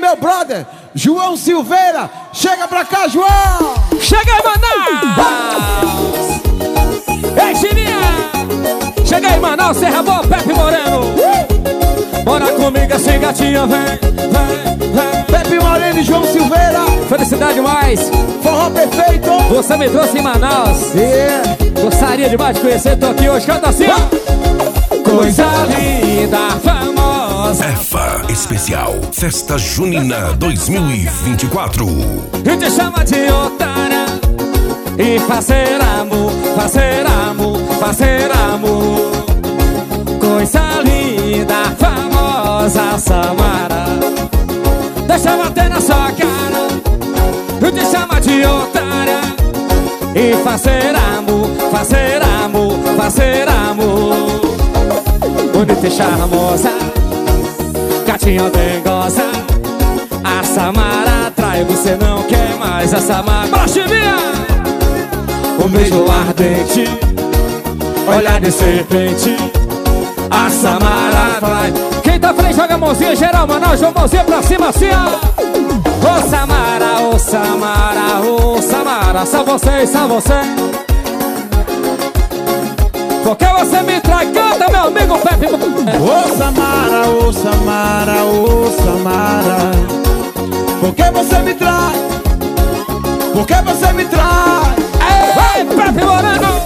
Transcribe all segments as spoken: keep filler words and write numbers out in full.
meu brother João Silveira. Chega pra cá, João. Chega aí, Manaus. Ei, Girinha. Chega aí, Manaus, Serra Boa, Pepe Moreno. Bora comigo assim, gatinha, vem, vem, vem. Pepe Moreno e João Silveira. Felicidade mais. Forró perfeito. Você me trouxe em Manaus. Yeah. Gostaria demais de conhecer, tô aqui hoje, canta assim, ó. Coisa linda, famosa. F A Especial Festa Junina dois mil e vinte e quatro. E te chama de otária. E fazer amor, fazer amor, fazer amor. Coisa linda, famosa Samara. Deixa eu bater na sua cara. E te chama de otária. E fazer amor, fazer amor, fazer amor. Bonita e charmosa, gatinha dengosa. A Samara atrai, você não quer mais a Samara. Baixinha! Um beijo ardente, olhar de serpente. A Samara atrai. Quem tá frente joga a mãozinha geral, Manaus, joga a mãozinha pra cima assim, ó. Ô Samara, ô Samara, ô Samara, só você, só você. Porque você me trai, canta meu amigo Pepe. Ô Samara, ô Samara, ô Samara. Porque você me trai, porque você me trai. Ei, Pepe Moreno.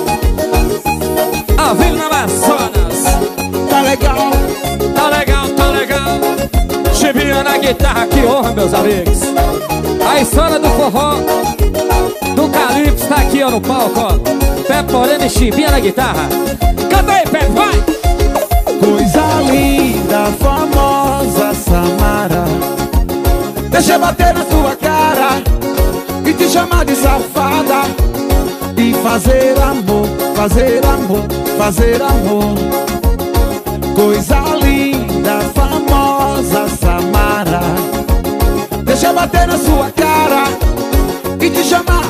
Ao vivo na Amazonas. Tá legal, tá legal, tá legal. Chibinha na guitarra, que honra, meus amigos. A história do forró, do Calypso, tá aqui, ó, no palco, ó. Pepe Moreno e Chibinha na guitarra. Canta aí, Pepe, vai! coisa linda, famosa Samara. Deixa eu bater na sua cara e te chamar de safada. E fazer amor, fazer amor, fazer amor. Coisa linda, famosa Samara. Deixa eu bater na sua cara e te chamar.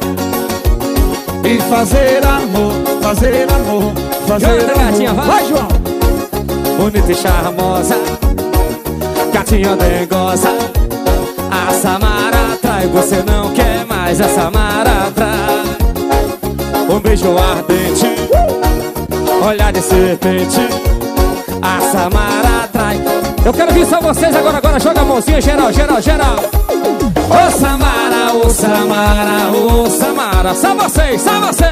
E fazer amor, fazer amor, fazer Canta, amor. gatinha, vai. Vai, João. Bonita e charmosa, gatinha dengosa. A Samara atrai, você não quer mais a Samara atrai. Um beijo ardente, olhar de serpente. A Samara atrai. Eu quero ver só vocês agora, agora joga a mãozinha geral, geral, geral. Ô Samara, ô Samara, ô Samara, só vocês, só vocês.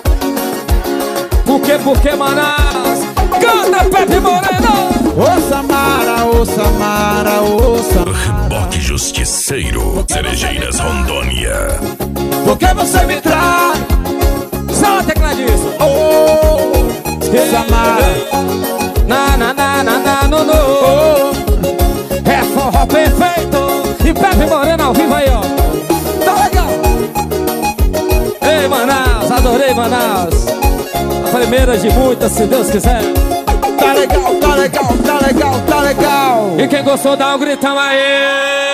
Por que, por que, Manaus? Canta, Pepe Moreno. Ô Samara, ô Samara, ô Samara. Reboque Justiceiro, Cerejeiras, Rondônia. Por que você me trai? Só tecladista. Oh, Samara. Na, na, na, na, na, no, no. Oh, É forró perfeito. E Pepe Moreno ao vivo aí, ó. tá legal. Ei, Manaus, adorei Manaus. A primeira de muitas, se Deus quiser. Tá legal, tá legal, tá legal, tá legal. E quem gostou, dá um gritão aí.